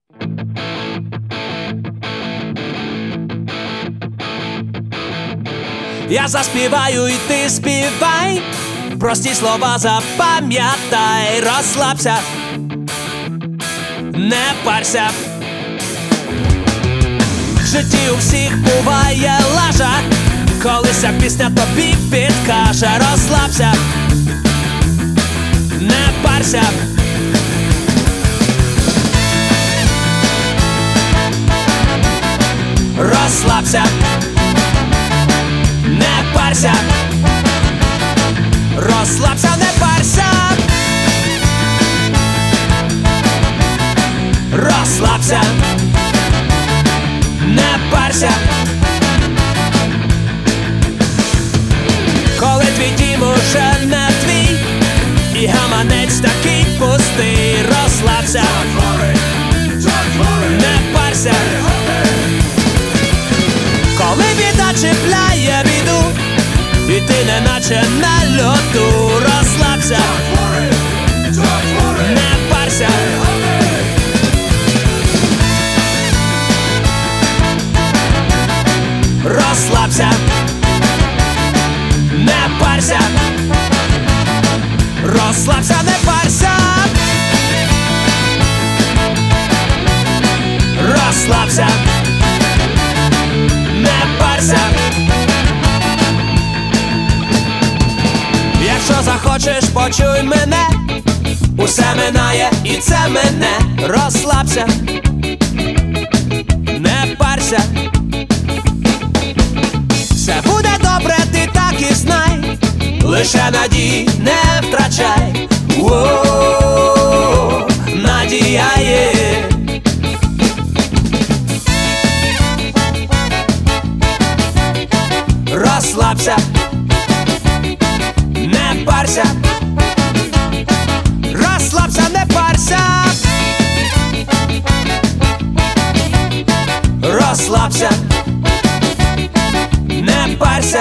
Я заспіваю і ти співай, прості слова запам'ятай, розслабся, не парся. В житті у всіх буває лажа, коли ця пісня тобі підкаже, розслабся, не парся. Розслабся, не парся. Розслабся, не парся. Розслабся, не парся. Коли твій дім уже не твій, і гаманець такий пустий, розслабся, не парся. Коли біда чіпляє біду, і ти неначе на льоду, розслабся, не парся. Розслабся, не парся. Розслабся, не парся. Розслабся, не парся. Якщо захочеш, почуй мене, усе минає і це мене. Розслабся, не парся. Все буде добре, ти так і знай, лише надії не втрачай. О, надія є. Розслабся, не парся. Розслабся, не парся. Розслабся, не парся.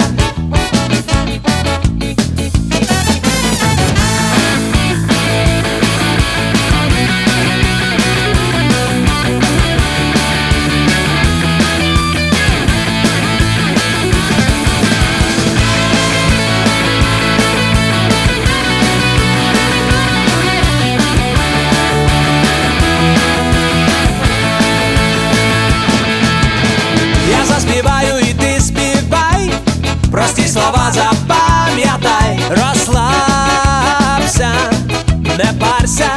Заспіваю і ти співай, прості слова запам'ятай. Розслабся, не парся.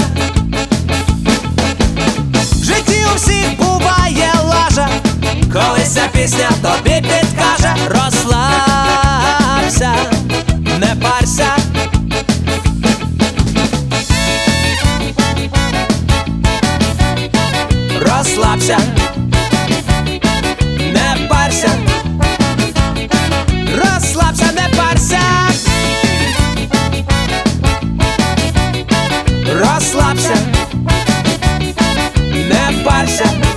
В житті у всіх буває лажа, коли ця пісня тобі підкаже. Розслабся, не парся. Розслабся, не парся. Розслабся, не парся. Розслабся, не парся.